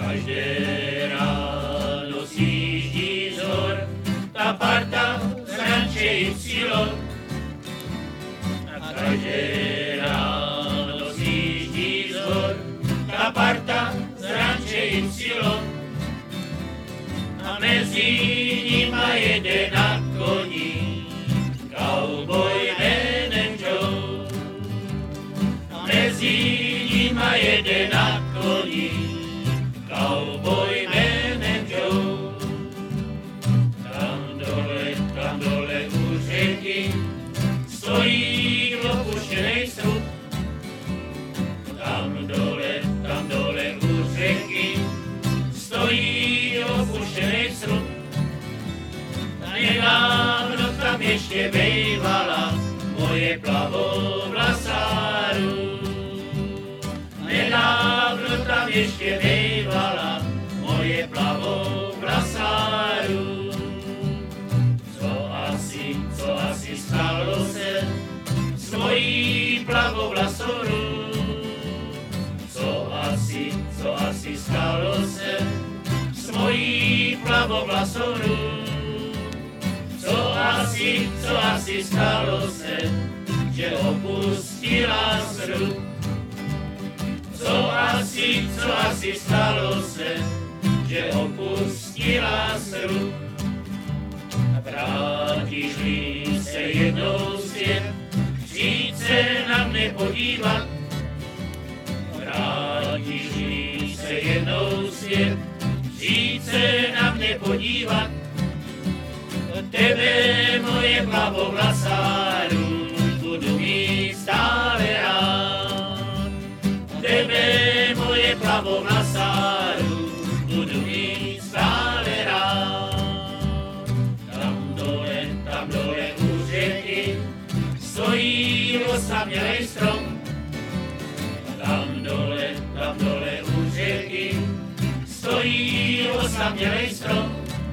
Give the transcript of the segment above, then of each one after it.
Každé ráno sjíždí z hor tá parta s rančej silou. Každé ráno sjíždí z hor tá parta s rančej silou. A mezi nima jede na koni cowboy jménem Joe. A mezi nima jede na koni cowboy jménem Joe. Tam dole u řeky stojí opuštěnej srub. Tam dole u řeky stojí opuštěnej srub. Nedávno tam ještě bejvala moje plavovlasá růž. Nedávno tam ještě bejvala moje plavovlasá růž. Co asi stalo se s mojí plavovlasou růž? Co asi stalo se s mojí plavovlasou růž? Co asi stalo se, že opustila srub? Co asi stalo se, že opustila srub? Vrátíš-li se jednou zpět, přijď se na mne podívat. Vrátíš-li se jednou zpět, přijď se na mne podívat. Tebe, moje plavovlasá růž, budu mít stále rád. Tebe, moje plavovlasá růž, budu mít stále rád. Tam dole u řeky stojí osamělej strom. Tam dole u řeky stojí osamělej strom.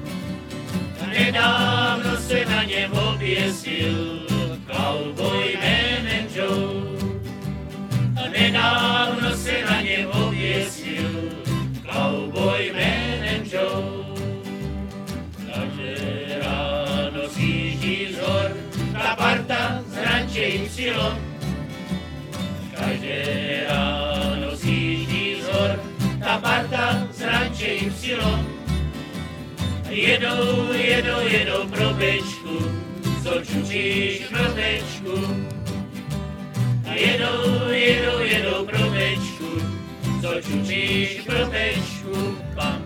Nedávno se na něm oběsil cowboy jménem Joe. Nedávno se na něm oběsil cowboy jménem Joe. Každé ráno sjíždí z hor ta parta s rančej silou. Každé ráno sjíždí z hor ta parta s rančej silou. Jedou pro bečku, zočučíš pro bečku. Jedou pro bečku, zočučíš pro bečku. Pam,